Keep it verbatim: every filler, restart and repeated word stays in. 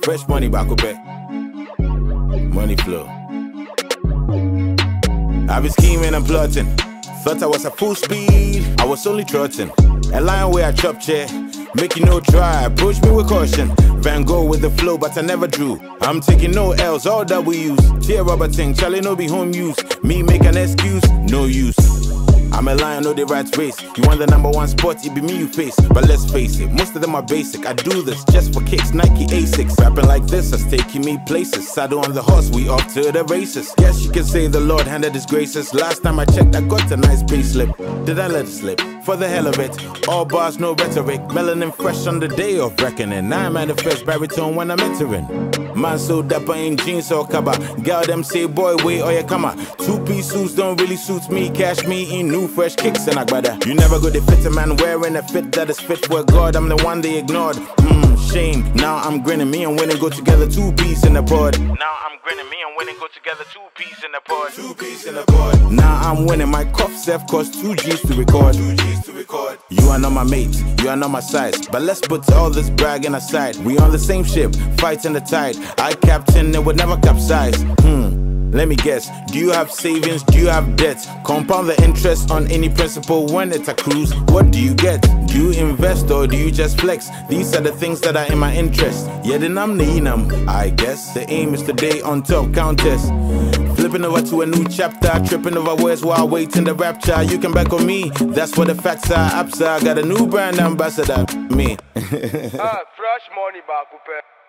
Fresh money back up there. Money flow. I been scheming and plotting. Thought I was at full speed, I was only trotting. A lion where I chop chair, make you no try, approach me with caution. Van Gogh with the flow, but I never drew. I'm taking no L's, all W's. Tear rubber thing, Charlie no be home use. Me make an excuse, no use. I'm a lion, know the right race. You want the number one spot, it be me you face. But let's face it, most of them are basic. I do this just for kicks, Nike Asics. Rapping like this, that's taking me places. Saddle on the horse, we off to the races. Yes, you can say the Lord handed his graces. Last time I checked, I got a nice pay slip. Did I let it slip? For the hell of it. All bars, no rhetoric. Melanin fresh on the day of reckoning. Now I manifest baritone when I'm entering. Man so dapper in jeans or cover. Girl them say boy wait or you come. Two-piece suits don't really suit me. Cash me in new fresh kicks and agbada. You never go to fit a man wearing a fit that is fit for God. I'm the one they ignored. Mmm, shame. Now I'm grinning. Me and winning go together. Two-piece in the pod. Now I'm grinning. Me and winning go together. Two-piece in the pod. Two-piece in the pod. Now I'm winning. My cough self cost two G's to record. Two G's to record. You are not my mate. You are not my size. But let's put all this bragging aside. We on the same ship, fighting the tide. I captain, it would never capsize. Hmm, let me guess. Do you have savings? Do you have debts? Compound the interest on any principal when it's a cruise. What do you get? Do you invest or do you just flex? These are the things that are in my interest. Yeah, then I'm the enum, I guess. The aim is to stay on top, countess. Flipping over to a new chapter, tripping over words while waiting the rapture. You can back on me, that's what the facts are. Apsa got a new brand ambassador, me. Ah, fresh money back,